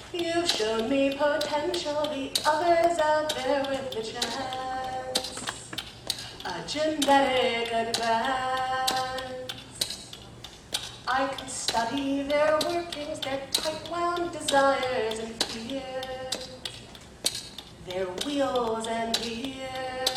You've shown me potential, the others out there with the chance. A genetic advance. I can study their workings, their tight-wound desires and fears, their wheels and gears.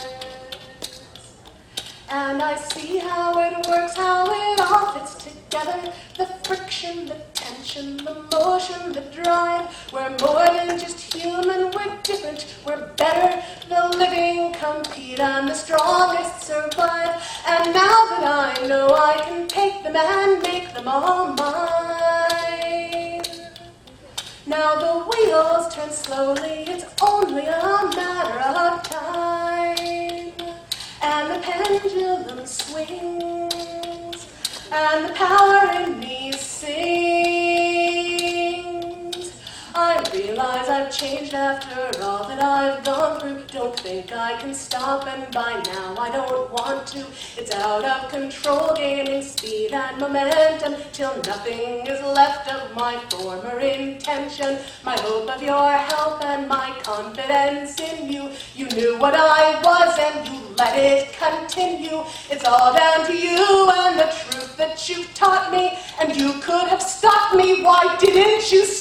And I see how it works, how it all fits together. The friction, the tension, the motion, the drive. We're more than just human, we're different, we're better. The living compete and the strongest survive. And now that I know I can take them and make them all mine. Now the wheels turn slowly, it's only a matter of time. And the pendulum swings, and the power in me sings. I realize I've changed after all that I've gone through. Don't think I can stop, and by now I don't want to. It's out of control, gaining speed and momentum, till nothing is left of my former intention. My hope of your help and my confidence in you. You knew what I was and you let it continue. It's all down to you and the truth that you taught me. And you could have stopped me, why didn't you